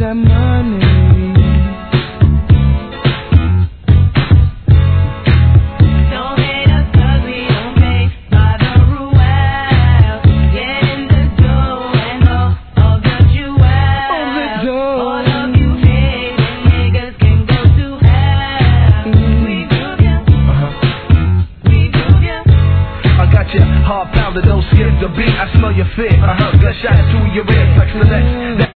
that money. Don't hate us 'cause we don't pay by the rules. Get in the dough and all of the jewels. All of you hating niggas can go to hell. We prove ya. We prove ya. I got your hard pounder, don't skip the beat. I smell your fear. Gunshot to your ear, flexing the next.